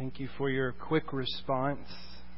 Thank you for your quick response.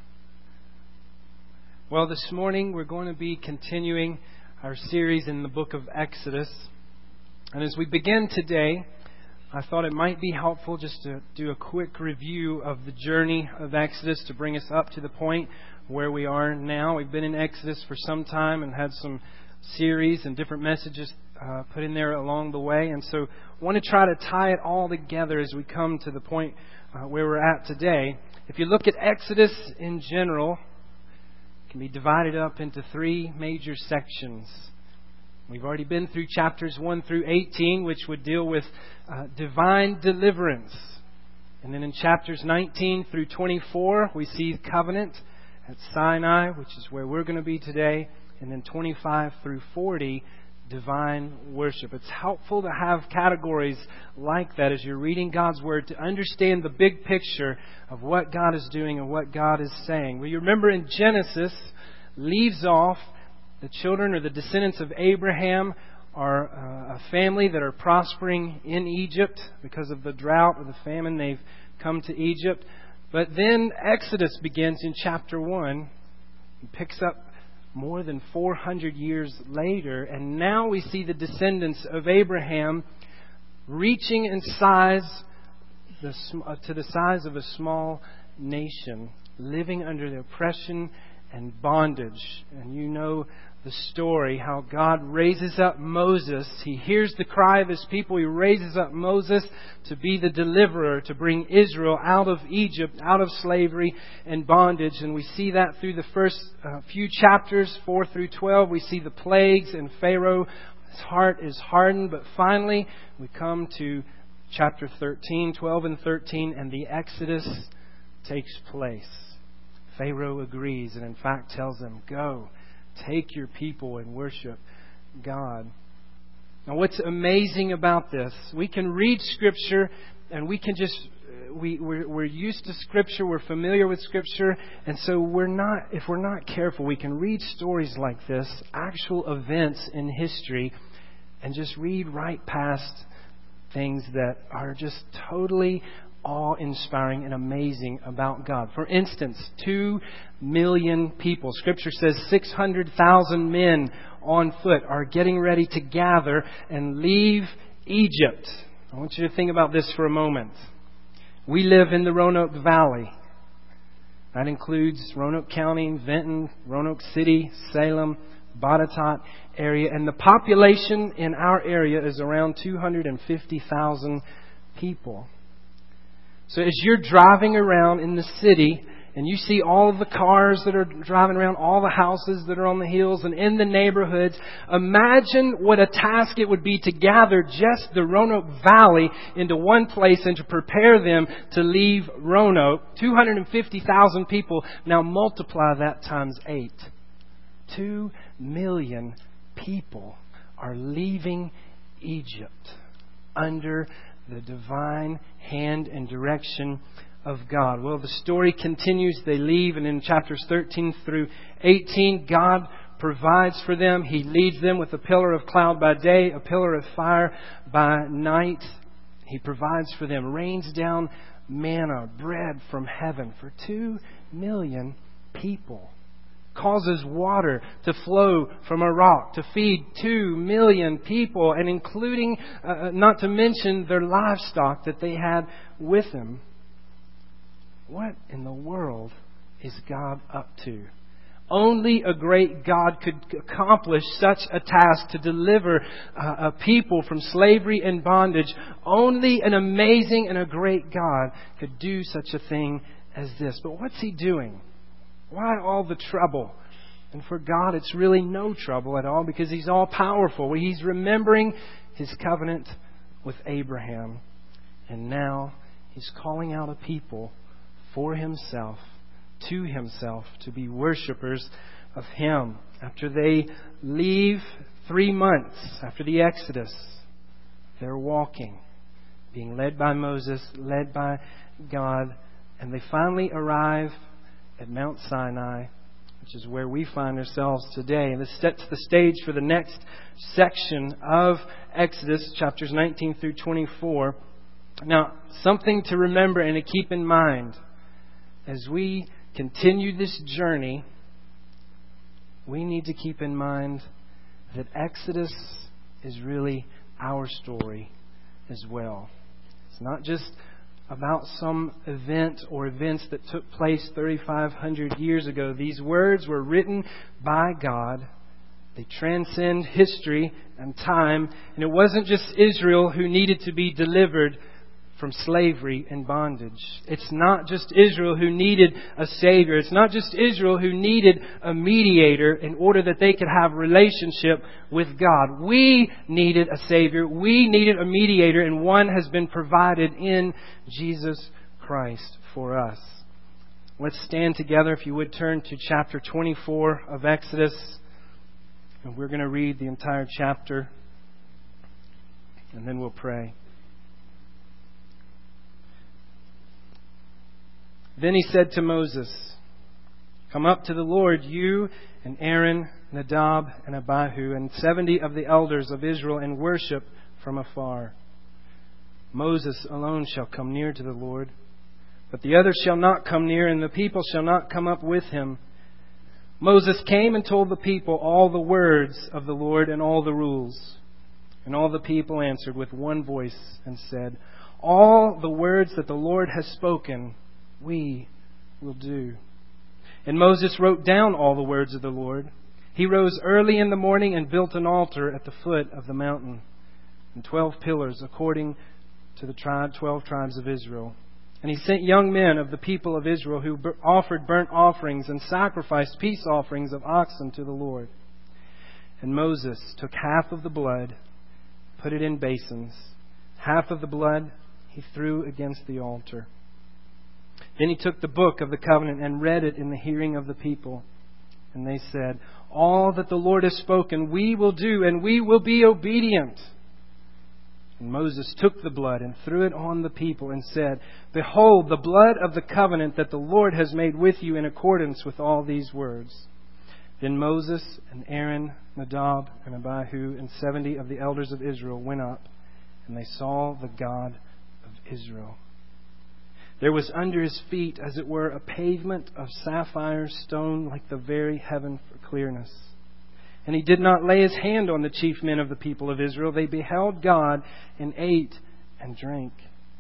Well, this morning we're going to be continuing our series in the book of Exodus. And as we begin today, I thought it might be helpful just to do a quick review of the journey of Exodus to bring us up to the point where we are now. We've been in Exodus for some time and had some series and different messages put in there along the way. And so I want to try to tie it all together as we come to the point where we're at today. If you look at Exodus in general, it can be divided up into three major sections. We've already been through chapters 1 through 18, which would deal with divine deliverance. And then in chapters 19 through 24, we see covenant at Sinai, which is where we're going to be today. And then 25 through 40, divine worship. It's helpful to have categories like that as you're reading God's Word to understand the big picture of what God is doing and what God is saying. Well, you remember in Genesis, leaves off, the children or the descendants of Abraham are a family that are prospering in Egypt because of the drought or the famine. They've come to Egypt. But then Exodus begins in chapter 1 and picks up more than 400 years later. And now we see the descendants of Abraham reaching in size to the size of a small nation, living under the oppression and bondage. And you know the story, how God raises up Moses. He hears the cry of His people. He raises up Moses to be the deliverer, to bring Israel out of Egypt, out of slavery and bondage. And we see that through the first few chapters, 4 through 12. We see the plagues and Pharaoh's heart is hardened. But finally, we come to chapter 13, 12 and 13, and the Exodus takes place. Pharaoh agrees and in fact tells them, go, take your people and worship God. Now what's amazing about this, we can read Scripture and we can just, we're used to Scripture, we're familiar with Scripture, and so if we're not careful, we can read stories like this, actual events in history, and just read right past things that are just totally awe-inspiring and amazing about God. For instance, 2 million people. Scripture says 600,000 men on foot are getting ready to gather and leave Egypt. I want you to think about this for a moment. We live in the Roanoke Valley. That includes Roanoke County, Vinton, Roanoke City, Salem, Botetourt area. And the population in our area is around 250,000 people. So as you're driving around in the city and you see all of the cars that are driving around, all the houses that are on the hills and in the neighborhoods, imagine what a task it would be to gather just the Roanoke Valley into one place and to prepare them to leave Roanoke. 250,000 people. Now multiply that times 8. 2 million people are leaving Egypt under the divine hand and direction of God. Well, the story continues. They leave, and in chapters 13 through 18, God provides for them. He leads them with a pillar of cloud by day, a pillar of fire by night. He provides for them, rains down manna, bread from heaven for 2 million people. Causes water to flow from a rock to feed 2 million people, and including, not to mention, their livestock that they had with them. What in the world is God up to? Only a great God could accomplish such a task to deliver a people from slavery and bondage. Only an amazing and a great God could do such a thing as this. But what's He doing? Why all the trouble? And for God, it's really no trouble at all because He's all powerful. He's remembering His covenant with Abraham. And now He's calling out a people for Himself, to Himself, to be worshipers of Him. After they leave 3 months after the Exodus, they're walking, being led by Moses, led by God, and they finally arrive at Mount Sinai, which is where we find ourselves today. And this sets the stage for the next section of Exodus, chapters 19 through 24. Now, something to remember and to keep in mind as we continue this journey, we need to keep in mind that Exodus is really our story as well. It's not just about some event or events that took place 3,500 years ago. These words were written by God. They transcend history and time. And it wasn't just Israel who needed to be delivered from slavery and bondage. It's not just Israel who needed a Savior. It's not just Israel who needed a mediator in order that they could have a relationship with God. We needed a Savior. We needed a mediator, and one has been provided in Jesus Christ for us. Let's stand together. If you would turn to chapter 24 of Exodus, and we're going to read the entire chapter, and then we'll pray. Then he said to Moses, "Come up to the Lord, you and Aaron, Nadab and Abihu, and 70 of the elders of Israel, and worship from afar. Moses alone shall come near to the Lord, but the others shall not come near, and the people shall not come up with him." Moses came and told the people all the words of the Lord and all the rules. And all the people answered with one voice and said, "All the words that the Lord has spoken, we will do." And Moses wrote down all the words of the Lord. He rose early in the morning and built an altar at the foot of the mountain, and 12 pillars according to the 12 tribes of Israel. And he sent young men of the people of Israel who offered burnt offerings and sacrificed peace offerings of oxen to the Lord. And Moses took half of the blood, put it in basins. Half of the blood he threw against the altar. Then he took the book of the covenant and read it in the hearing of the people. And they said, "All that the Lord has spoken we will do, and we will be obedient." And Moses took the blood and threw it on the people and said, "Behold, the blood of the covenant that the Lord has made with you in accordance with all these words." Then Moses and Aaron, Nadab and Abihu, and 70 of the elders of Israel went up, and they saw the God of Israel. There was under his feet, as it were, a pavement of sapphire stone, like the very heaven for clearness. And he did not lay his hand on the chief men of the people of Israel. They beheld God and ate and drank.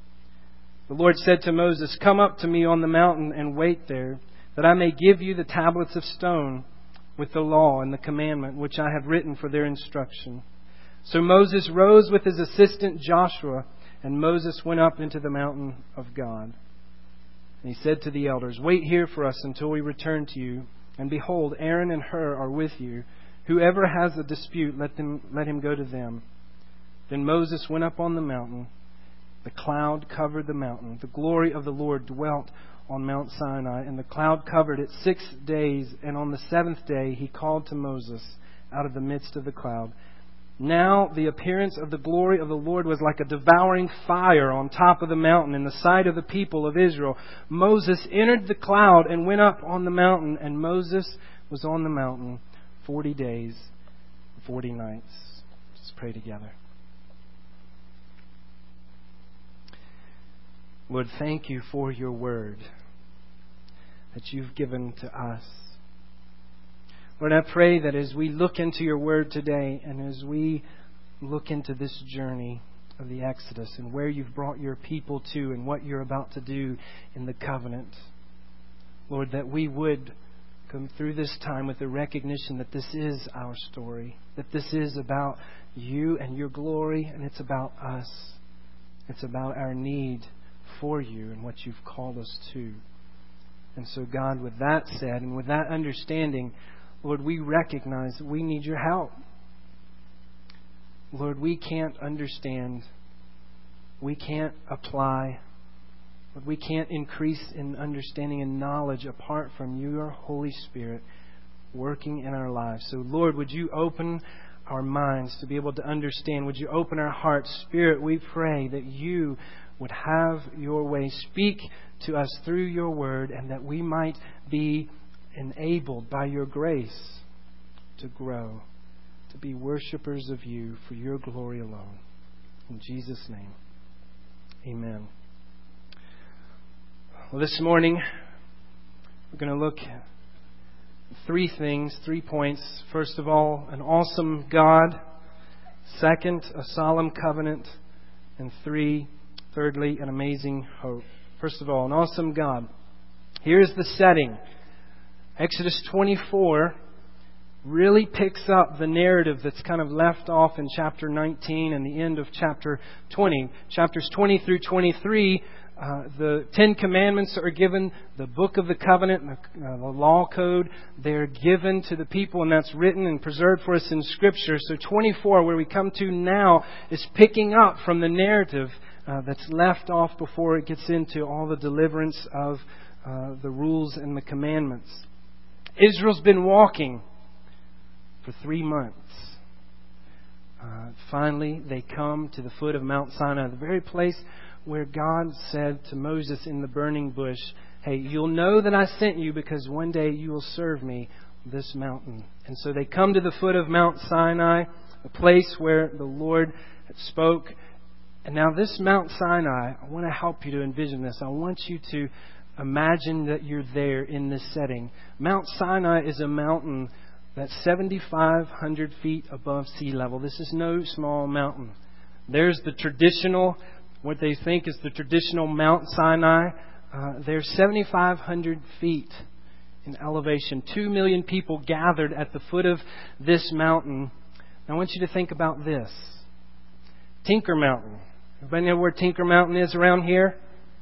The Lord said to Moses, "Come up to me on the mountain and wait there, that I may give you the tablets of stone with the law and the commandment which I have written for their instruction." So Moses rose with his assistant Joshua, and Moses went up into the mountain of God. And he said to the elders, "Wait here for us until we return to you. And behold, Aaron and Hur are with you. Whoever has a dispute, let him go to them." Then Moses went up on the mountain. The cloud covered the mountain. The glory of the Lord dwelt on Mount Sinai, and the cloud covered it 6 days. And on the 7th day he called to Moses out of the midst of the cloud. Now the appearance of the glory of the Lord was like a devouring fire on top of the mountain in the sight of the people of Israel. Moses entered the cloud and went up on the mountain, and Moses was on the mountain 40 days, 40 nights. Let's pray together. Lord, thank you for your word that you've given to us. Lord, I pray that as we look into your word today, and as we look into this journey of the Exodus and where you've brought your people to and what you're about to do in the covenant, Lord, that we would come through this time with the recognition that this is our story, that this is about you and your glory, and it's about us. It's about our need for you and what you've called us to. And so, God, with that said, and with that understanding, Lord, we recognize that we need your help. Lord, we can't understand. We can't apply. Lord, we can't increase in understanding and knowledge apart from your Holy Spirit working in our lives. So, Lord, would you open our minds to be able to understand? Would you open our hearts? Spirit, we pray that you would have your way. Speak to us through your word, and that we might be enabled by your grace to grow, to be worshipers of you for your glory alone. In Jesus' name, Amen. Well, this morning we're going to look at 3 things, 3 points. First of all, an awesome God. Second, a solemn covenant. And thirdly, an amazing hope. First of all, an awesome God. Here's the setting. Exodus 24 really picks up the narrative that's kind of left off in chapter 19 and the end of chapter 20. Chapters 20 through 23, the 10 Commandments are given, the book of the covenant, the law code, they're given to the people, and that's written and preserved for us in Scripture. So 24, where we come to now, is picking up from the narrative that's left off before it gets into all the deliverance of the rules and the commandments. Israel's been walking for 3 months. Finally, they come to the foot of Mount Sinai, the very place where God said to Moses in the burning bush, hey, you'll know that I sent you because one day you will serve me on this mountain. And so they come to the foot of Mount Sinai, a place where the Lord spoke. And now this Mount Sinai, I want to help you to envision this. I want you to imagine that you're there in this setting. Mount Sinai is a mountain that's 7,500 feet above sea level. This is no small mountain. There's the traditional, what they think is the traditional Mount Sinai. They're 7,500 feet in elevation. 2 million people gathered at the foot of this mountain. Now, I want you to think about this. Tinker Mountain. Everybody know where Tinker Mountain is around here?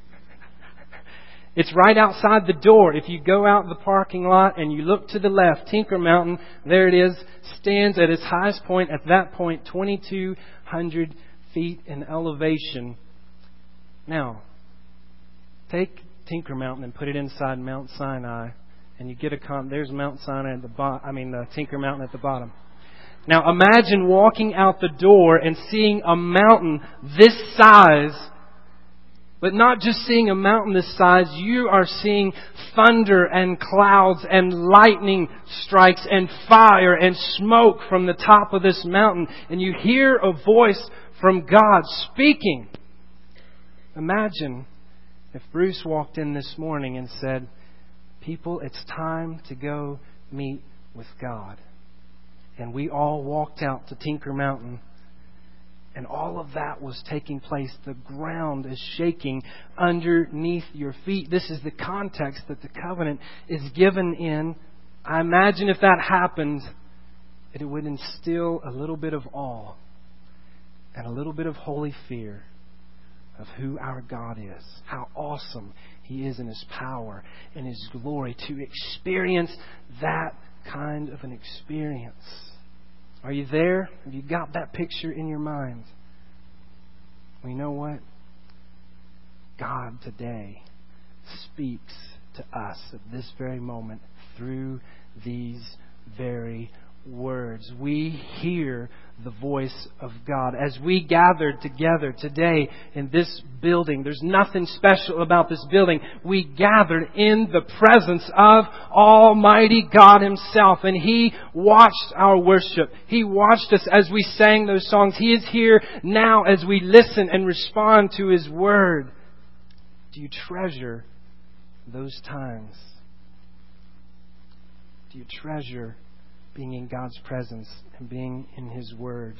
It's right outside the door. If you go out the parking lot and you look to the left, Tinker Mountain, there it is, stands at its highest point. At that point, 2,200 feet in elevation. Now, take Tinker Mountain and put it inside Mount Sinai, and you get there's Mount Sinai at the bottom. Tinker Mountain at the bottom. Now, imagine walking out the door and seeing a mountain this size. But not just seeing a mountain this size, you are seeing thunder and clouds and lightning strikes and fire and smoke from the top of this mountain. And you hear a voice from God speaking. Imagine if Bruce walked in this morning and said, people, it's time to go meet with God. And we all walked out to Tinker Mountain. And all of that was taking place. The ground is shaking underneath your feet. This is the context that the covenant is given in. I imagine if that happened, it would instill a little bit of awe and a little bit of holy fear of who our God is. How awesome He is in His power and His glory. To experience that kind of an experience. Are you there? Have you got that picture in your mind? Well, you know what? God today speaks to us at this very moment through these very words. We hear the voice of God. As we gathered together today in this building, there's nothing special about this building. We gathered in the presence of Almighty God Himself, and He watched our worship. He watched us as we sang those songs. He is here now as we listen and respond to His Word. Do you treasure those times? Do you treasure being in God's presence and being in His Word?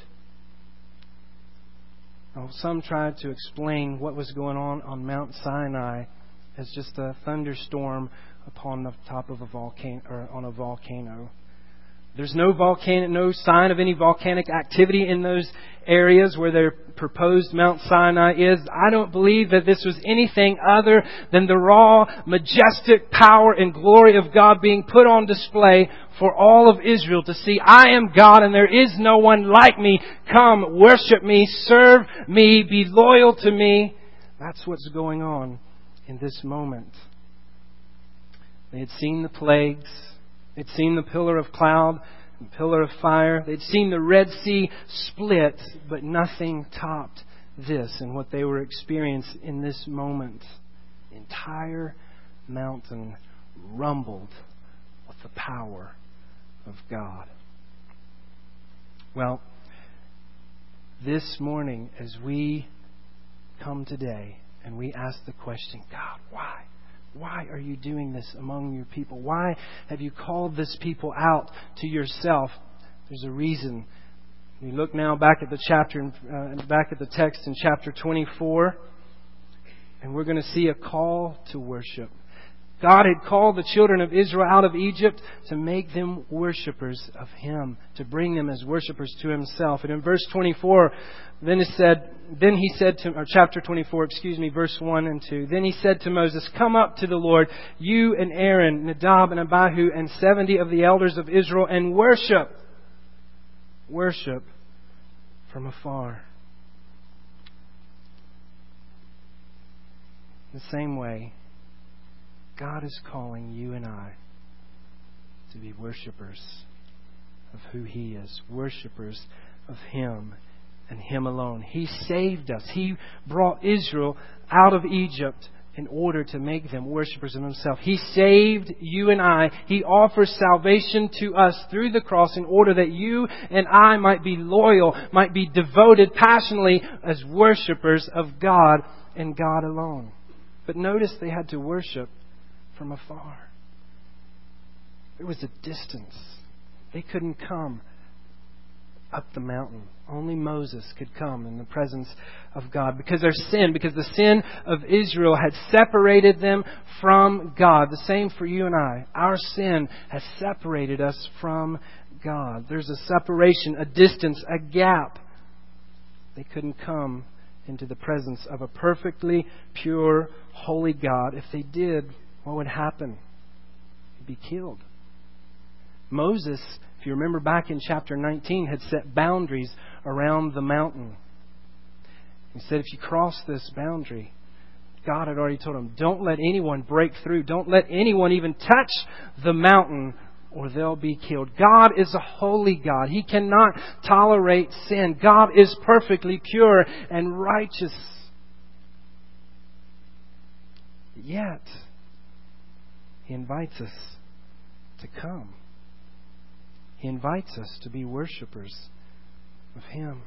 Now, some tried to explain what was going on Mount Sinai as just a thunderstorm upon the top of a volcano, or on a volcano. There's no sign of any volcanic activity in those areas where their proposed Mount Sinai is. I don't believe that this was anything other than the raw, majestic power and glory of God being put on display for all of Israel to see. I am God and there is no one like me. Come, worship me, serve me, be loyal to me. That's what's going on in this moment. They had seen the plagues. They'd seen the pillar of cloud and pillar of fire. They'd seen the Red Sea split, but nothing topped this and what they were experiencing in this moment. The entire mountain rumbled with the power of God. Well, this morning, as we come today and we ask the question, God, why? Why are you doing this among your people? Why have you called this people out to yourself? There's a reason. We look now back at the chapter, back at the text in chapter 24, and we're going to see a call to worship. God had called the children of Israel out of Egypt to make them worshipers of Him, to bring them as worshipers to Himself. And in verse 24, chapter 24, verse 1 and 2. Then He said to Moses, "Come up to the Lord, you and Aaron, Nadab and Abihu, and 70 of the elders of Israel, and worship." Worship from afar. The same way, God is calling you and I to be worshipers of who He is, worshipers of Him and Him alone. He saved us. He brought Israel out of Egypt in order to make them worshipers of Himself. He saved you and I. He offers salvation to us through the cross in order that you and I might be loyal, might be devoted passionately as worshipers of God and God alone. But notice they had to worship from afar. There was a distance. They couldn't come up the mountain. Only Moses could come in the presence of God because the sin of Israel had separated them from God. The same for you and I. Our sin has separated us from God. There's a separation, a distance, a gap. They couldn't come into the presence of a perfectly pure, holy God. If they did, what would happen? He'd be killed. Moses, if you remember back in chapter 19, had set boundaries around the mountain. He said, if you cross this boundary, God had already told him, don't let anyone break through. Don't let anyone even touch the mountain or they'll be killed. God is a holy God. He cannot tolerate sin. God is perfectly pure and righteous. Yet, He invites us to come. He invites us to be worshipers of Him.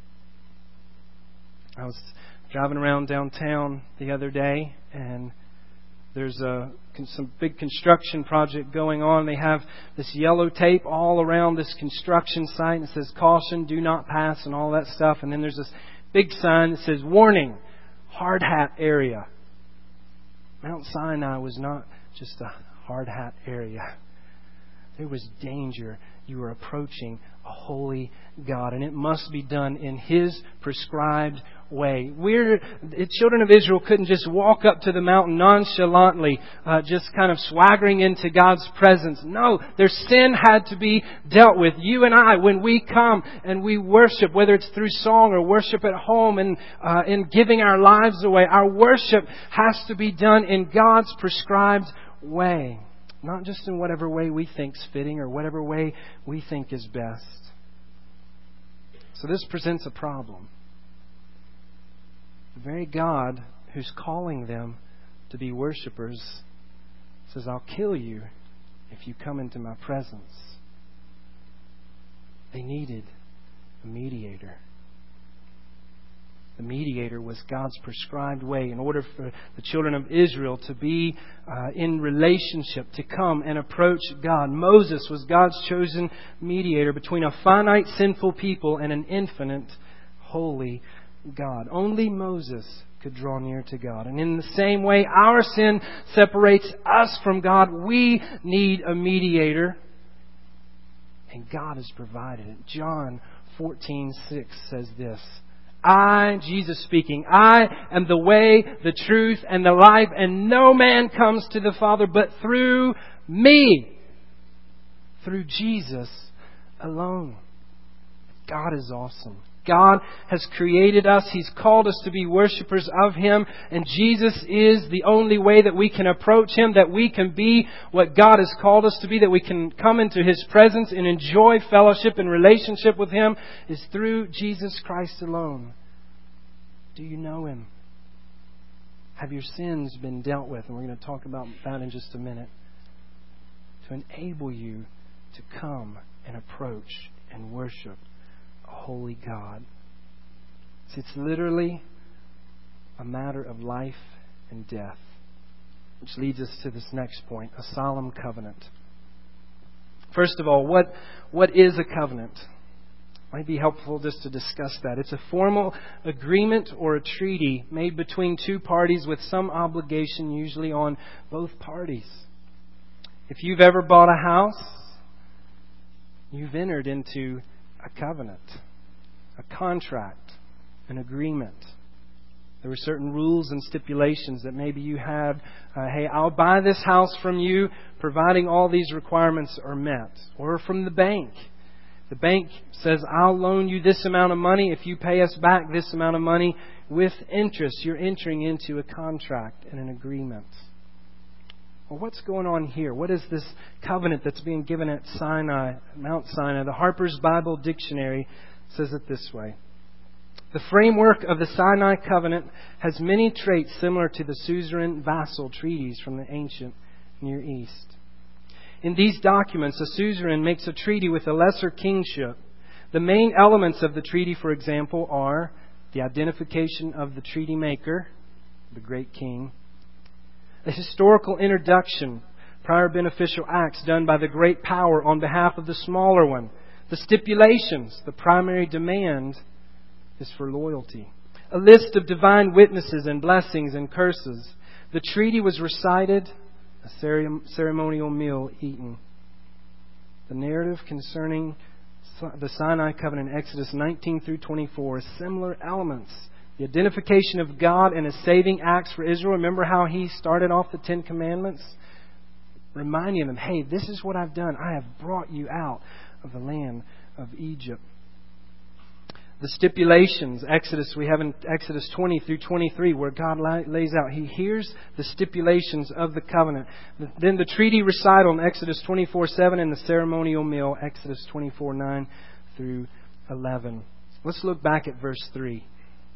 I was driving around downtown the other day, and there's some big construction project going on. They have this yellow tape all around this construction site, and it says, "Caution, do not pass," and all that stuff. And then there's this big sign that says, "Warning, hard hat area." Mount Sinai was not just a hard hat area. There was danger. You were approaching a holy God, and it must be done in His prescribed way. The children of Israel couldn't just walk up to the mountain nonchalantly, just kind of swaggering into God's presence. No, their sin had to be dealt with. You and I, when we come and we worship, whether it's through song or worship at home and in giving our lives away, our worship has to be done in God's prescribed way. Not just in whatever way we think's fitting or whatever way we think is best. So this presents a problem. The very God who's calling them to be worshipers says, "I'll kill you if you come into my presence." They needed a mediator. The mediator was God's prescribed way in order for the children of Israel to be in relationship, to come and approach God. Moses was God's chosen mediator between a finite, sinful people and an infinite, holy God. Only Moses could draw near to God. And in the same way, our sin separates us from God. We need a mediator. And God has provided it. John 14:6 says this. I, Jesus speaking, I am the way, the truth, and the life, and no man comes to the Father but through me. Through Jesus alone. God is awesome. God has created us. He's called us to be worshipers of Him. And Jesus is the only way that we can approach Him, that we can be what God has called us to be, that we can come into His presence and enjoy fellowship and relationship with Him, is through Jesus Christ alone. Do you know Him? Have your sins been dealt with? And we're going to talk about that in just a minute. To enable you to come and approach and worship a holy God. It's literally a matter of life and death. Which leads us to this next point, a solemn covenant. First of all, what is a covenant? It might be helpful just to discuss that. It's a formal agreement or a treaty made between two parties with some obligation usually on both parties. If you've ever bought a house, you've entered into a covenant, a contract, an agreement. There were certain rules and stipulations that maybe you had. Hey, I'll buy this house from you, providing all these requirements are met. Or from the bank. The bank says, I'll loan you this amount of money if you pay us back this amount of money with interest. You're entering into a contract and an agreement. Well, what's going on here? What is this covenant that's being given at Sinai, Mount Sinai? The Harper's Bible Dictionary says it this way. The framework of the Sinai covenant has many traits similar to the suzerain vassal treaties from the ancient Near East. In these documents, a suzerain makes a treaty with a lesser kingship. The main elements of the treaty, for example, are the identification of the treaty maker, the great king, a historical introduction, prior beneficial acts done by the great power on behalf of the smaller one, the stipulations, the primary demand is for loyalty, a list of divine witnesses and blessings and curses. The treaty was recited, a ceremonial meal eaten. The narrative concerning the Sinai covenant in Exodus 19 through 24 is similar elements. The identification of God and His saving acts for Israel. Remember how He started off the Ten Commandments? Reminding them, hey, this is what I've done. I have brought you out of the land of Egypt. The stipulations, we have in Exodus 20 through 23, where God lays out, He hears the stipulations of the covenant. Then the treaty recital in Exodus 24:7 and the ceremonial meal, Exodus 24:9 through 11. Let's look back at verse 3.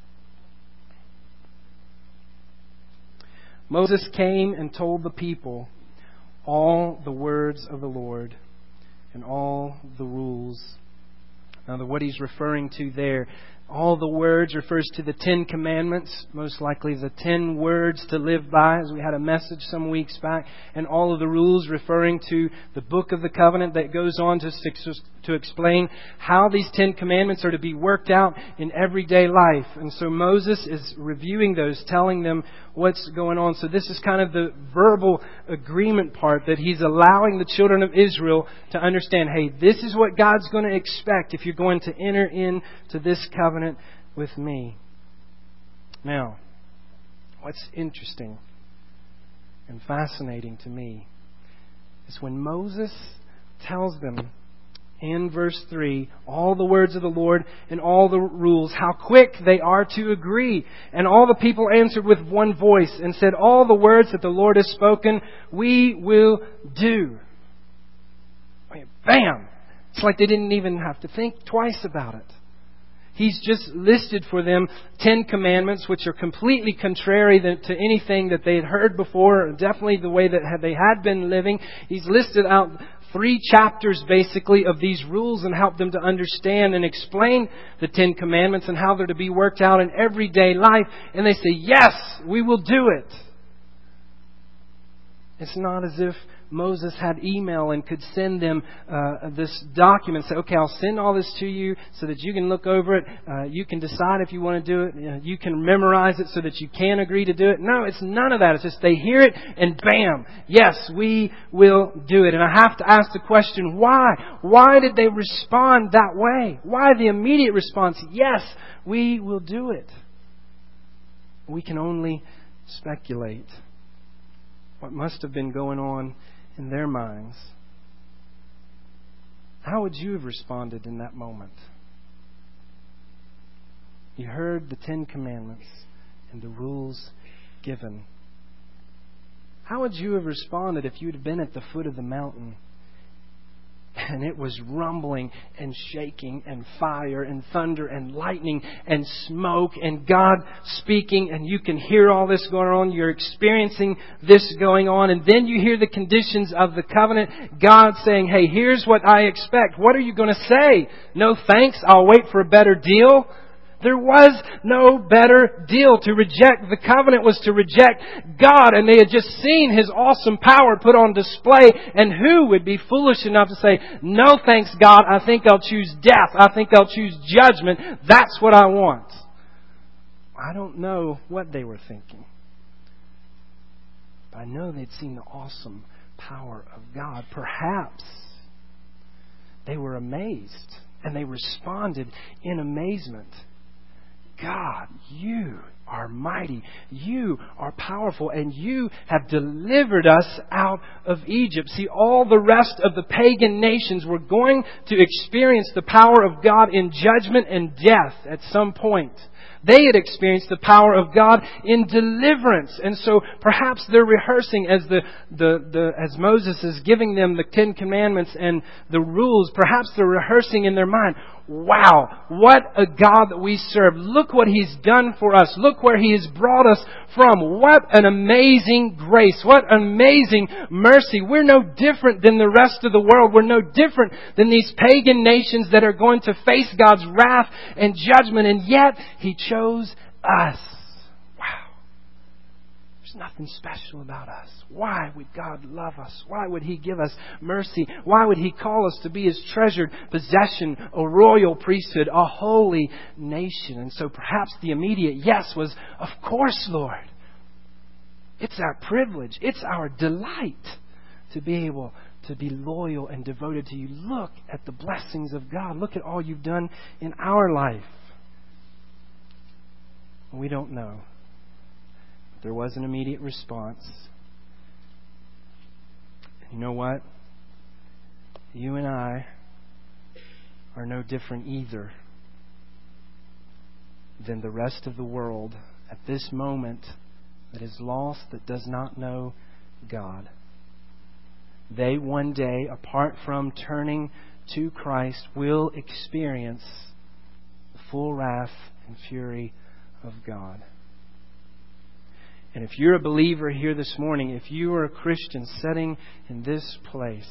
Moses came and told the people all the words of the Lord and all the rules. Now, what he's referring to there, all the words refers to the 10 Commandments, most likely the 10 words to live by, as we had a message some weeks back, and all of the rules referring to the book of the covenant that goes on to explain how these 10 Commandments are to be worked out in everyday life. And so Moses is reviewing those, telling them what's going on. So this is kind of the verbal agreement part that he's allowing the children of Israel to understand, hey, this is what God's going to expect if you're going to enter into this covenant with me. Now, what's interesting and fascinating to me is when Moses tells them in verse 3, all the words of the Lord and all the rules, how quick they are to agree. And all the people answered with one voice and said, all the words that the Lord has spoken, we will do. Bam! It's like they didn't even have to think twice about it. He's just listed for them 10 commandments, which are completely contrary to anything that they had heard before, definitely the way that they had been living. He's listed out 3 chapters, basically, of these rules and helped them to understand and explain the 10 commandments and how they're to be worked out in everyday life. And they say, yes, we will do it. It's not as if Moses had email and could send them this document. Say, okay, I'll send all this to you so that you can look over it. You can decide if you want to do it. You can memorize it so that you can agree to do it. No, it's none of that. It's just they hear it and bam, yes, we will do it. And I have to ask the question, why? Why did they respond that way? Why the immediate response, yes, we will do it? We can only speculate what must have been going on in their minds. How would you have responded in that moment? You heard the 10 Commandments and the rules given. How would you have responded if you'd been at the foot of the mountain and it was rumbling and shaking and fire and thunder and lightning and smoke and God speaking, and you can hear all this going on. You're experiencing this going on, and then you hear the conditions of the covenant. God saying, hey, here's what I expect. What are you going to say? No thanks, I'll wait for a better deal. There was no better deal. To reject the covenant was to reject God, and they had just seen His awesome power put on display, and who would be foolish enough to say, no thanks God, I think I'll choose death, I think I'll choose judgment, that's what I want. I don't know what they were thinking, but I know they'd seen the awesome power of God. Perhaps they were amazed, and they responded in amazement. God, You are mighty. You are powerful, and You have delivered us out of Egypt. See, all the rest of the pagan nations were going to experience the power of God in judgment and death at some point. They had experienced the power of God in deliverance. And so perhaps they're rehearsing as as Moses is giving them the 10 Commandments and the rules. Perhaps they're rehearsing in their mind, wow, what a God that we serve. Look what He's done for us. Look where He has brought us from. What an amazing grace. What amazing mercy. We're no different than the rest of the world. We're no different than these pagan nations that are going to face God's wrath and judgment. And yet He chose us. Wow. There's nothing special about us. Why would God love us? Why would He give us mercy? Why would He call us to be His treasured possession, a royal priesthood, a holy nation? And so perhaps the immediate yes was, of course, Lord. It's our privilege. It's our delight to be able to be loyal and devoted to You. Look at the blessings of God. Look at all You've done in our life. We don't know. But there was an immediate response. You know what? You and I are no different either than the rest of the world at this moment that is lost, that does not know God. They one day, apart from turning to Christ, will experience the full wrath and fury of God. And if you're a believer here this morning, if you are a Christian sitting in this place,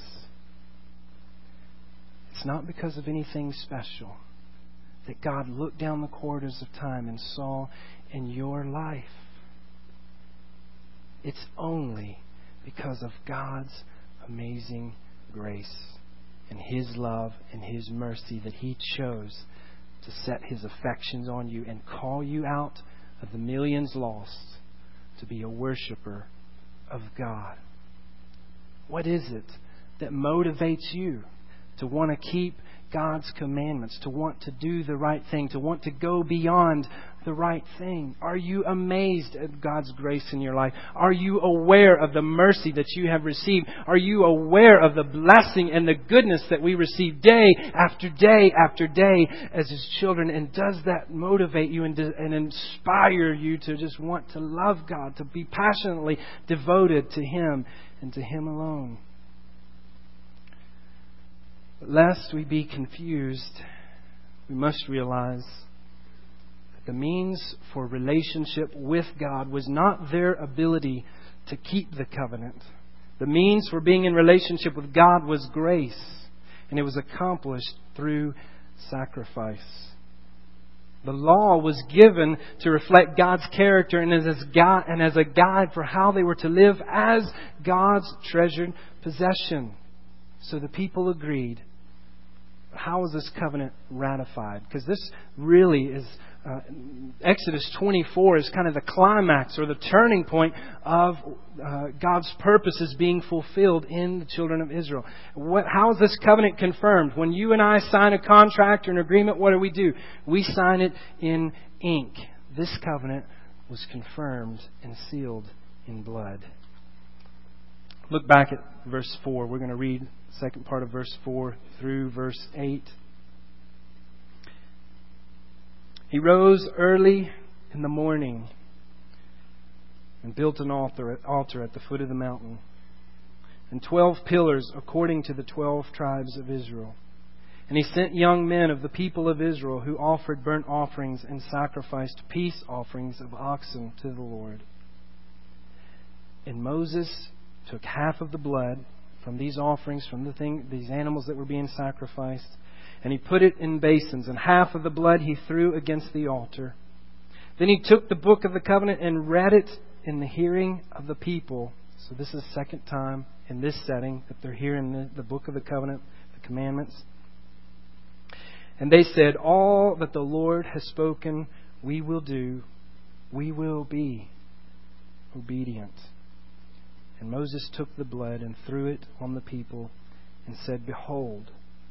it's not because of anything special that God looked down the corridors of time and saw in your life. It's only because of God's amazing grace and His love and His mercy that He chose to set His affections on you and call you out of the millions lost to be a worshiper of God. What is it that motivates you to want to keep God's commandments, to want to do the right thing, to want to go beyond the right thing? Are you amazed at God's grace in your life? Are you aware of the mercy that you have received? Are you aware of the blessing and the goodness that we receive day after day after day as His children? And does that motivate you and inspire you to just want to love God, to be passionately devoted to Him and to Him alone? But lest we be confused, we must realize that the means for relationship with God was not their ability to keep the covenant. The means for being in relationship with God was grace, and it was accomplished through sacrifice. The law was given to reflect God's character and as a guide for how they were to live as God's treasured possession. So the people agreed. How was this covenant ratified? Because this really is, Exodus 24 is kind of the climax or the turning point of God's purposes being fulfilled in the children of Israel. How is this covenant confirmed? When you and I sign a contract or an agreement, what do? We sign it in ink. This covenant was confirmed and sealed in blood. Look back at verse 4. We're going to read the second part of verse 4 through verse 8. He rose early in the morning and built an altar at the foot of the mountain, and 12 pillars according to the 12 tribes of Israel. And he sent young men of the people of Israel who offered burnt offerings and sacrificed peace offerings of oxen to the Lord. And Moses took half of the blood from these offerings, from these animals that were being sacrificed, And he put it in basins, and half of the blood he threw against the altar. Then he took the book of the covenant and read it in the hearing of the people. So this is the second time in this setting that they're hearing the book of the covenant, the commandments. And they said, all that the Lord has spoken, we will do. We will be obedient. And Moses took the blood and threw it on the people and said, behold,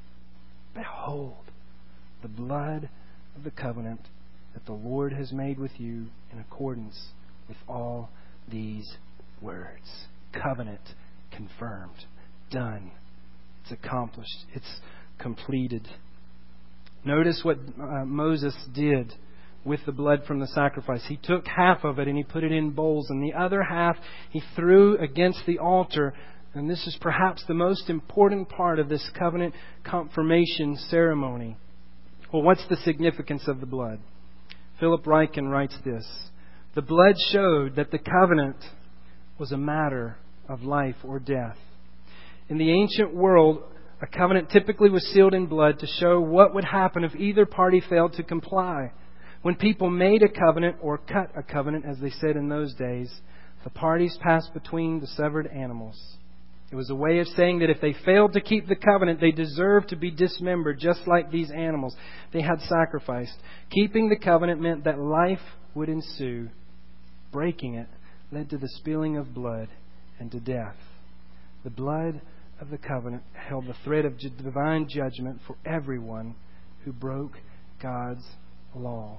the blood of the covenant that the Lord has made with you in accordance with all these words. Covenant confirmed. Done. It's accomplished. It's completed. Notice what Moses did with the blood from the sacrifice. He took half of it and he put it in bowls, and the other half he threw against the altar. And this is perhaps the most important part of this covenant confirmation ceremony. Well, what's the significance of the blood? Philip Ryken writes this: the blood showed that the covenant was a matter of life or death. In the ancient world, a covenant typically was sealed in blood to show what would happen if either party failed to comply. When people made a covenant or cut a covenant, as they said in those days, the parties passed between the severed animals. It was a way of saying that if they failed to keep the covenant, they deserved to be dismembered, just like these animals they had sacrificed. Keeping the covenant meant that life would ensue. Breaking it led to the spilling of blood and to death. The blood of the covenant held the thread of divine judgment for everyone who broke God's law.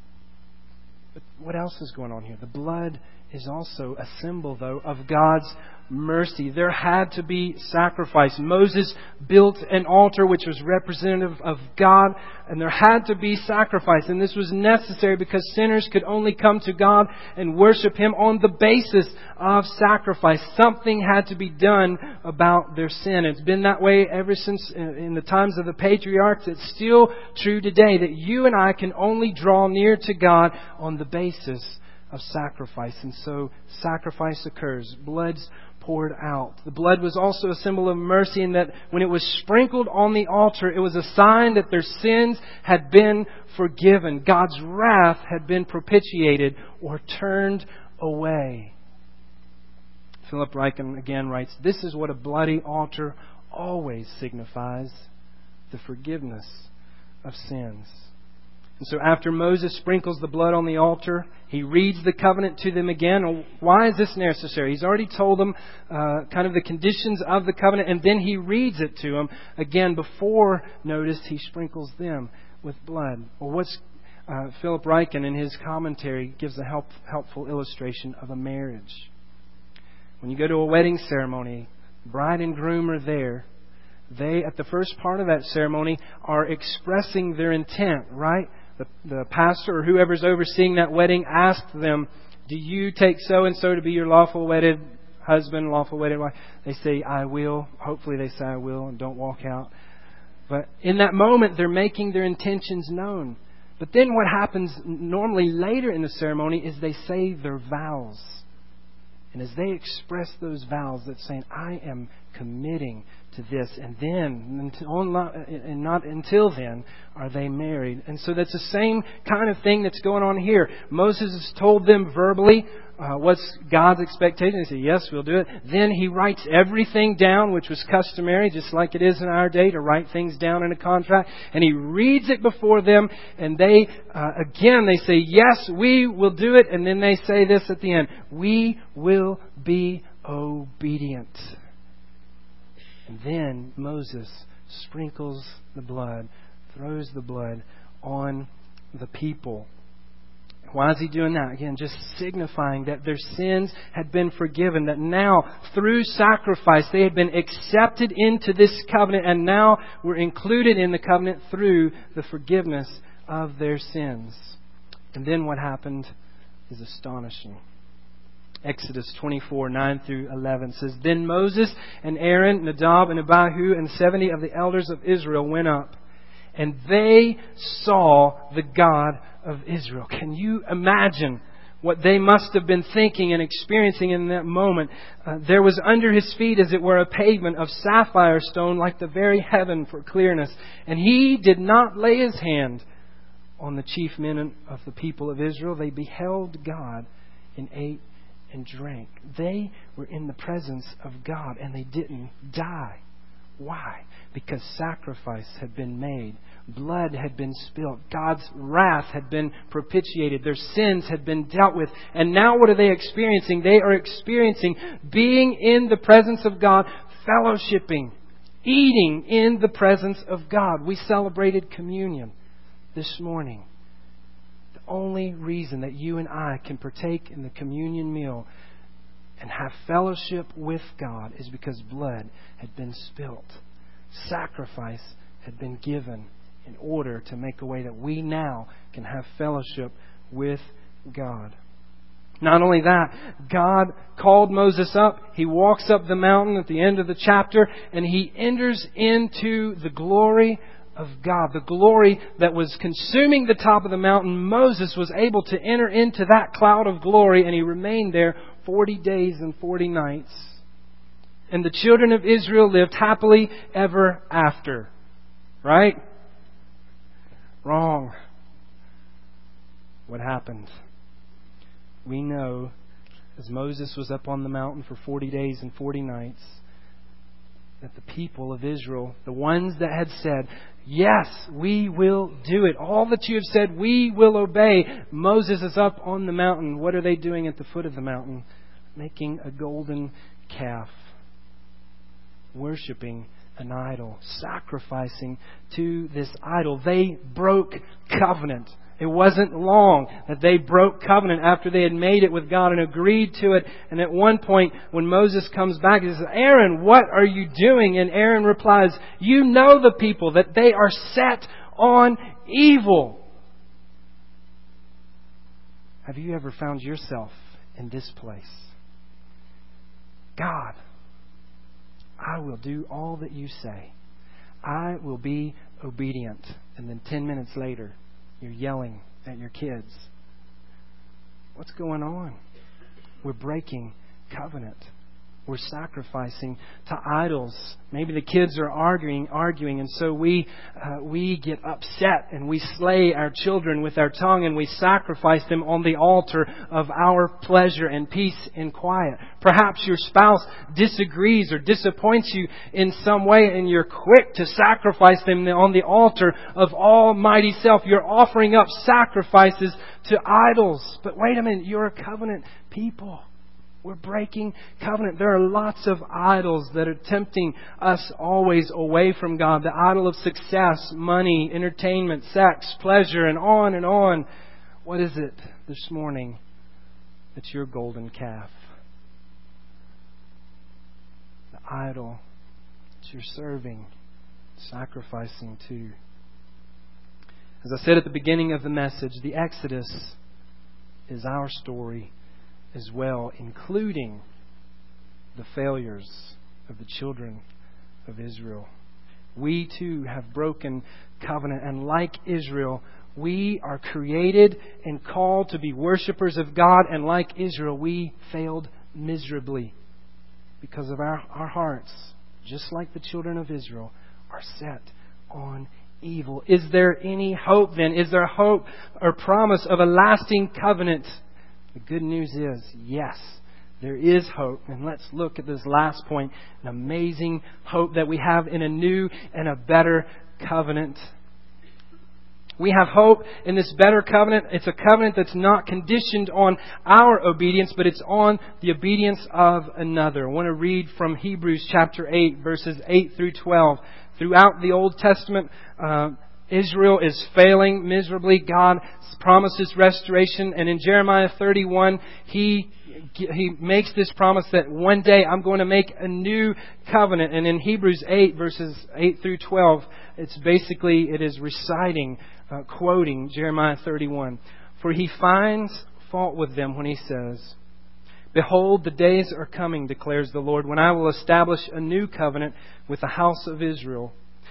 But what else is going on here? The blood is also a symbol, though, of God's mercy. There had to be sacrifice. Moses built an altar which was representative of God, and there had to be sacrifice. And this was necessary because sinners could only come to God and worship Him on the basis of sacrifice. Something had to be done about their sin. It's been that way ever since in the times of the patriarchs. It's still true today that you and I can only draw near to God on the basis of sacrifice. And so sacrifice occurs. Blood's poured out. The blood was also a symbol of mercy in that when it was sprinkled on the altar, it was a sign that their sins had been forgiven. God's wrath had been propitiated or turned away. Philip Ryken again writes, this is what a bloody altar always signifies: the forgiveness of sins. And so after Moses sprinkles the blood on the altar, he reads the covenant to them again. Why is this necessary? He's already told them kind of the conditions of the covenant, and then he reads it to them again before, notice, he sprinkles them with blood. Well, what's Philip Ryken in his commentary gives a helpful illustration of a marriage. When you go to a wedding ceremony, bride and groom are there. They, at the first part of that ceremony, are expressing their intent, right? The pastor or whoever's overseeing that wedding asks them, do you take so-and-so to be your lawful wedded husband, lawful wedded wife? They say, I will. Hopefully they say, I will, and don't walk out. But in that moment, they're making their intentions known. But then what happens normally later in the ceremony is they say their vows. And as they express those vows, that's saying, I am committing to this. And then, and not until then, are they married. And so that's the same kind of thing that's going on here. Moses has told them verbally what's God's expectation. They say, yes, we'll do it. Then he writes everything down, which was customary, just like it is in our day, to write things down in a contract. And he reads it before them. And they, again, they say, yes, we will do it. And then they say this at the end: we will be obedient. And then Moses sprinkles the blood, throws the blood on the people. Why is he doing that? Again, just signifying that their sins had been forgiven, that now through sacrifice they had been accepted into this covenant, and now were included in the covenant through the forgiveness of their sins. And then what happened is astonishing. Exodus 24, 9 through 11 says, Then Moses and Aaron, Nadab and Abihu, and 70 of the elders of Israel went up, and they saw the God of Israel. Can you imagine what they must have been thinking and experiencing in that moment. There was under His feet, as it were, a pavement of sapphire stone like the very heaven for clearness. And He did not lay His hand on the chief men of the people of Israel. They beheld God and ate and drank. They were in the presence of God and they didn't die. Why? Because sacrifice had been made. Blood had been spilled. God's wrath had been propitiated. Their sins had been dealt with. And now what are they experiencing? They are experiencing being in the presence of God, fellowshipping, eating in the presence of God. We celebrated communion this morning. The only reason that you and I can partake in the communion meal and have fellowship with God is because blood had been spilt. Sacrifice had been given in order to make a way that we now can have fellowship with God. Not only that, God called Moses up. He walks up the mountain at the end of the chapter and he enters into the glory of God. The glory that was consuming the top of the mountain. Moses was able to enter into that cloud of glory and he remained there 40 days and 40 nights. And the children of Israel lived happily ever after. Right? Wrong. What happened? We know, as Moses was up on the mountain for 40 days and 40 nights, that the people of Israel, the ones that had said, yes, we will do it. All that you have said, we will obey. Moses is up on the mountain. What are they doing at the foot of the mountain? Making a golden calf. Worshipping an idol. Sacrificing to this idol. They broke covenant. It wasn't long that they broke covenant after they had made it with God and agreed to it. And at one point, when Moses comes back, he says, Aaron, what are you doing? And Aaron replies, you know the people, that they are set on evil. Have you ever found yourself in this place? God, I will do all that you say. I will be obedient. And then 10 minutes later, you're yelling at your kids. What's going on? We're breaking covenant. We're sacrificing to idols. Maybe the kids are arguing, and so we get upset and we slay our children with our tongue and we sacrifice them on the altar of our pleasure and peace and quiet. Perhaps your spouse disagrees or disappoints you in some way and you're quick to sacrifice them on the altar of Almighty Self. You're offering up sacrifices to idols. But wait a minute, you're a covenant people. We're breaking covenant. There are lots of idols that are tempting us always away from God. The idol of success, money, entertainment, sex, pleasure, and on and on. What is it this morning that's your golden calf? The idol that you're serving, sacrificing to. As I said at the beginning of the message, the Exodus is our story as well, including the failures of the children of Israel. We too have broken covenant, and like Israel, we are created and called to be worshipers of God, and like Israel, we failed miserably because of our hearts, just like the children of Israel, are set on evil. Is there any hope then? Is there hope or promise of a lasting covenant? The good news is, yes, there is hope. And let's look at this last point. An amazing hope that we have in a new and a better covenant. We have hope in this better covenant. It's a covenant that's not conditioned on our obedience, but it's on the obedience of another. I want to read from Hebrews chapter 8, verses 8 through 12. Throughout the Old Testament, Israel is failing miserably. God promises restoration. And in Jeremiah 31, He makes this promise that one day I'm going to make a new covenant. And in Hebrews 8, verses 8 through 12, it is reciting, quoting Jeremiah 31. For He finds fault with them when He says, behold, the days are coming, declares the Lord, when I will establish a new covenant with the house of Israel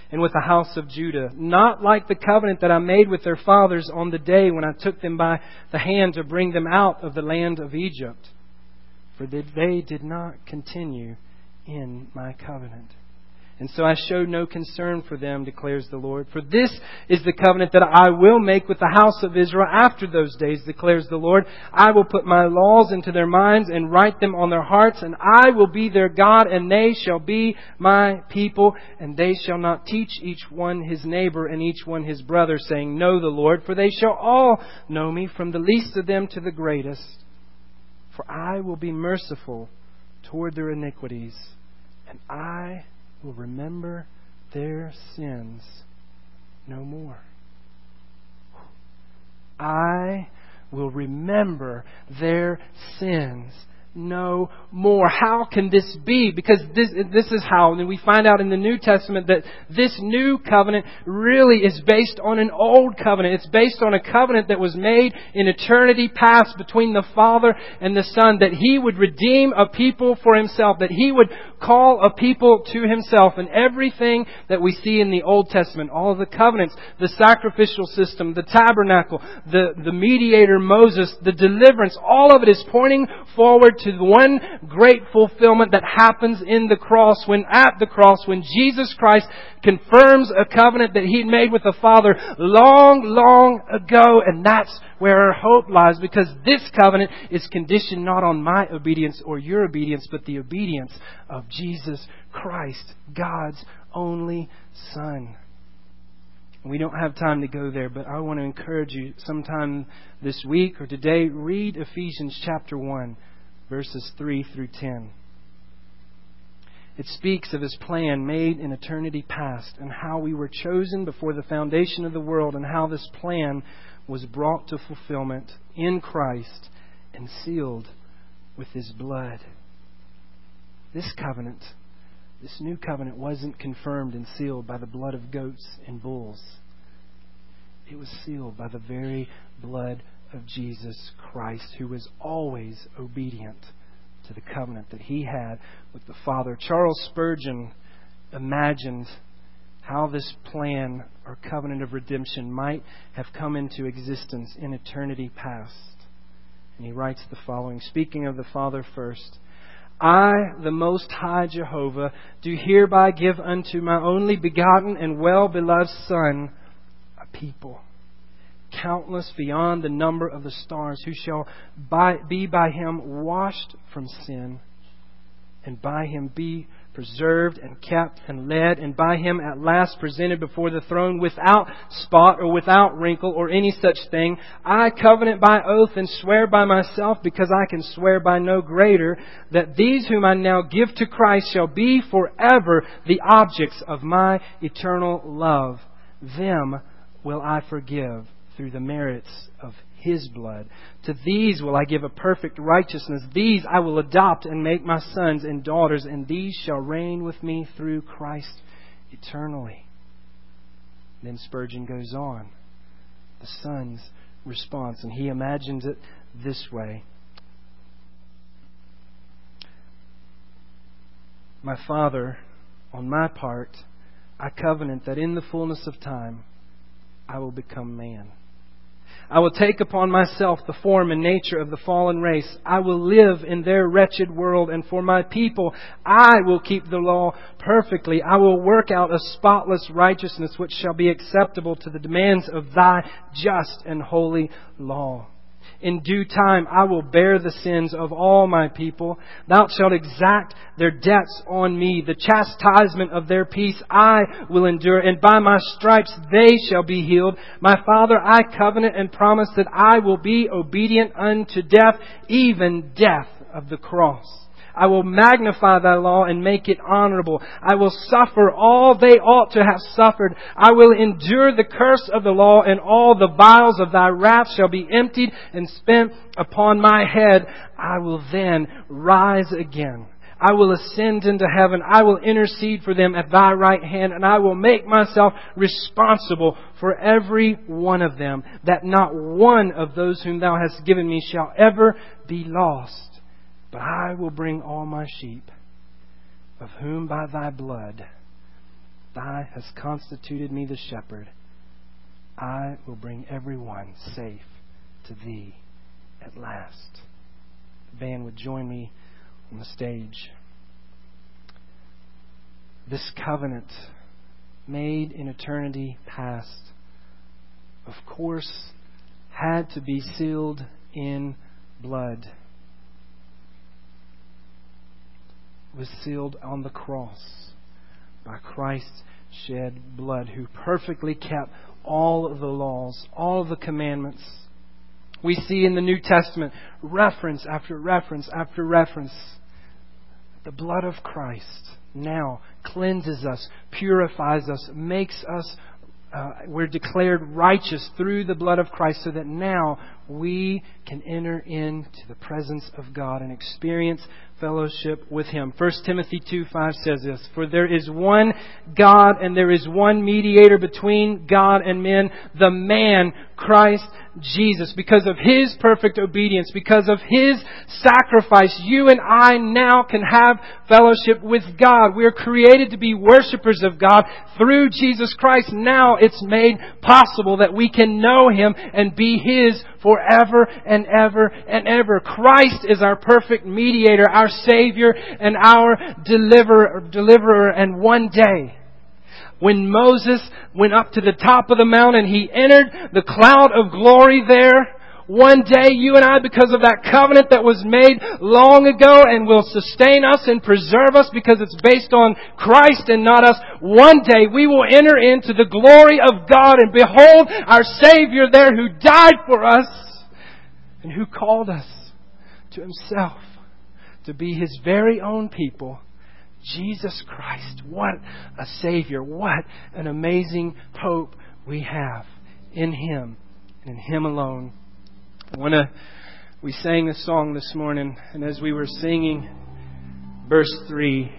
and with the house of Judah, not like the covenant that I made with their fathers on the day when I took them by the hand to bring them out of the land of Egypt. For they did not continue in my covenant. And so I showed no concern for them, declares the Lord. For this is the covenant that I will make with the house of Israel after those days, declares the Lord. I will put my laws into their minds and write them on their hearts, and I will be their God, and they shall be my people. And they shall not teach each one his neighbor and each one his brother, saying, Know the Lord, for they shall all know me, from the least of them to the greatest. For I will be merciful toward their iniquities, and I will remember their sins no more. I will remember their sins no more. How can this be? Because this is how, and we find out in the New Testament that this new covenant really is based on an old covenant. It's based on a covenant that was made in eternity past between the Father and the Son, that He would redeem a people for Himself, that He would call a people to Himself. And everything that we see in the Old Testament, all of the covenants, the sacrificial system, the tabernacle, the mediator Moses, the deliverance, all of it is pointing forward to the one great fulfillment that happens in the cross, when Jesus Christ confirms a covenant that He'd made with the Father long, long ago. And that's where our hope lies, because this covenant is conditioned not on my obedience or your obedience, but the obedience of Jesus Christ, God's only Son. We don't have time to go there, but I want to encourage you sometime this week or today, read Ephesians chapter 1, verses 3 through 10. It speaks of His plan made in eternity past, and how we were chosen before the foundation of the world, and how this plan was brought to fulfillment in Christ and sealed with His blood. This covenant, this new covenant, wasn't confirmed and sealed by the blood of goats and bulls. It was sealed by the very blood of Jesus Christ, who was always obedient to the covenant that He had with the Father. Charles Spurgeon imagined how this plan or covenant of redemption might have come into existence in eternity past. And he writes the following, speaking of the Father first: I, the Most High Jehovah, do hereby give unto my only begotten and well-beloved Son a people, countless beyond the number of the stars, who shall be by Him washed from sin, and by Him be preserved and kept and led, and by Him at last presented before the throne without spot or without wrinkle or any such thing. I covenant by oath and swear by myself, because I can swear by no greater, that these whom I now give to Christ shall be forever the objects of my eternal love. Them will I forgive through the merits of His blood. To these will I give a perfect righteousness. These I will adopt and make my sons and daughters, and these shall reign with me through Christ eternally. Then Spurgeon goes on, the Son's response, and he imagines it this way: My Father, on my part, I covenant that in the fullness of time I will become man. I will take upon myself the form and nature of the fallen race. I will live in their wretched world, and for my people I will keep the law perfectly. I will work out a spotless righteousness which shall be acceptable to the demands of Thy just and holy law. In due time I will bear the sins of all my people. Thou shalt exact their debts on me. The chastisement of their peace I will endure, and by my stripes they shall be healed. My Father, I covenant and promise that I will be obedient unto death, even death of the cross. I will magnify Thy law and make it honorable. I will suffer all they ought to have suffered. I will endure the curse of the law, and all the vials of Thy wrath shall be emptied and spent upon my head. I will then rise again. I will ascend into heaven. I will intercede for them at Thy right hand, and I will make myself responsible for every one of them, that not one of those whom Thou hast given me shall ever be lost. But I will bring all my sheep, of whom by Thy blood Thou hast constituted me the shepherd. I will bring everyone safe to Thee at last. The band would join me on the stage. This covenant made in eternity past, of course, had to be sealed in blood. It was sealed on the cross by Christ's shed blood, who perfectly kept all of the laws, all of the commandments. We see in the New Testament reference after reference after reference. The blood of Christ now cleanses us, purifies us, makes us, we're declared righteous through the blood of Christ, so that now we can enter into the presence of God and experience fellowship with Him. 1 Timothy 2:5 says this, "For there is one God and there is one mediator between God and men, the man Christ Jesus. Because of His perfect obedience, because of His sacrifice, you and I now can have fellowship with God. We are created to be worshipers of God through Jesus Christ. Now it's made possible that we can know Him and be His forever and ever and ever. Christ is our perfect mediator, our Savior and our deliverer. And one day, when Moses went up to the top of the mountain, he entered the cloud of glory there. One day, you and I, because of that covenant that was made long ago and will sustain us and preserve us because it's based on Christ and not us, one day we will enter into the glory of God and behold our Savior there, who died for us and who called us to Himself to be His very own people. Jesus Christ. What a Savior. What an amazing hope we have in Him and in Him alone. We sang this song this morning, and as we were singing verse 3,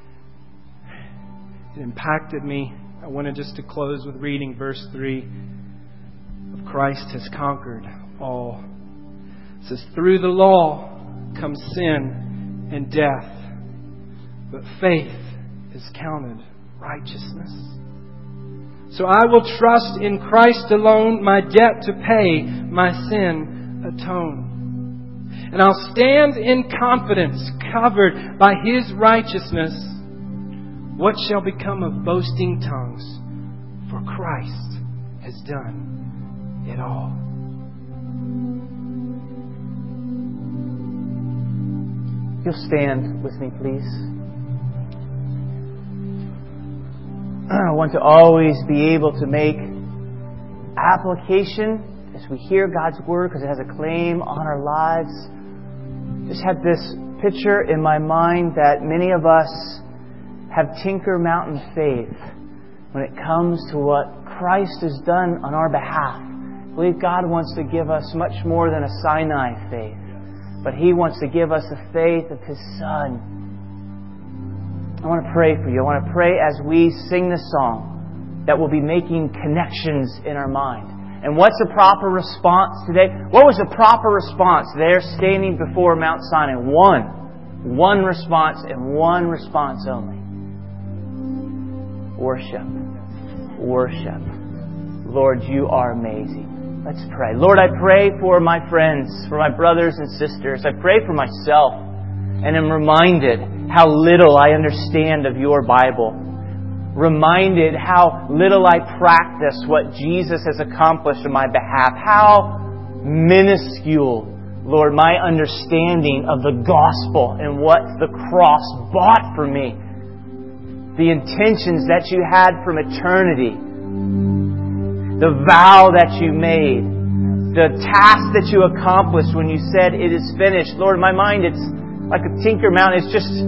it impacted me. I wanted just to close with reading verse 3 of Christ has conquered all. It says, "Through the law comes sin and death, but faith is counted righteousness. So I will trust in Christ alone, my debt to pay, my sin atone. And I'll stand in confidence, covered by His righteousness. What shall become of boasting tongues? For Christ has done it all." You'll stand with me, please. I want to always be able to make application as we hear God's Word, because it has a claim on our lives. Just had this picture in my mind that many of us have Tinker Mountain faith when it comes to what Christ has done on our behalf. I believe God wants to give us much more than a Sinai faith, but He wants to give us the faith of His Son. I want to pray for you. I want to pray as we sing this song that we'll be making connections in our mind. And what's the proper response today? What was the proper response there standing before Mount Sinai? One response and one response only. Worship. Worship. Lord, You are amazing. Let's pray. Lord, I pray for my friends, for my brothers and sisters. I pray for myself. And am reminded how little I understand of Your Bible. Reminded how little I practice what Jesus has accomplished on my behalf. How minuscule, Lord, my understanding of the gospel and what the cross bought for me. The intentions that You had from eternity. The vow that You made. The task that You accomplished when You said it is finished. Lord, in my mind, it's like a Tinker Mountain. It's just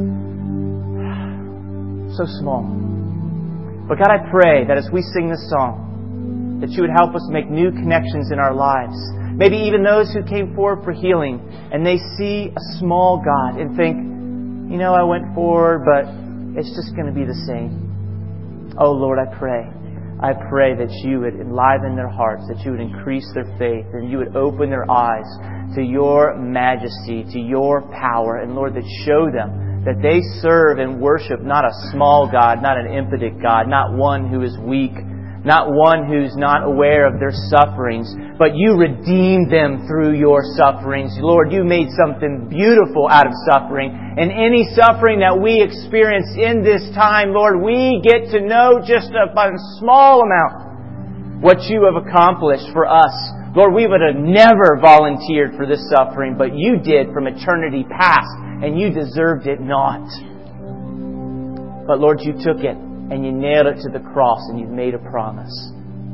so small. But God, I pray that as we sing this song, that You would help us make new connections in our lives. Maybe even those who came forward for healing and they see a small God and think, I went forward, but it's just going to be the same. Oh Lord, I pray that You would enliven their hearts, that You would increase their faith, and You would open their eyes to Your majesty, to Your power, and Lord, that show them that they serve and worship not a small God, not an impotent God, not one who is weak, not one who's not aware of their sufferings, but You redeemed them through Your sufferings. Lord, You made something beautiful out of suffering. And any suffering that we experience in this time, Lord, we get to know just a small amount what You have accomplished for us. Lord, we would have never volunteered for this suffering, but You did from eternity past, and You deserved it not. But Lord, You took it, and You nailed it to the cross, and You've made a promise.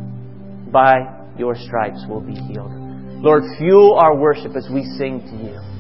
By Your stripes we'll be healed. Lord, fuel our worship as we sing to You.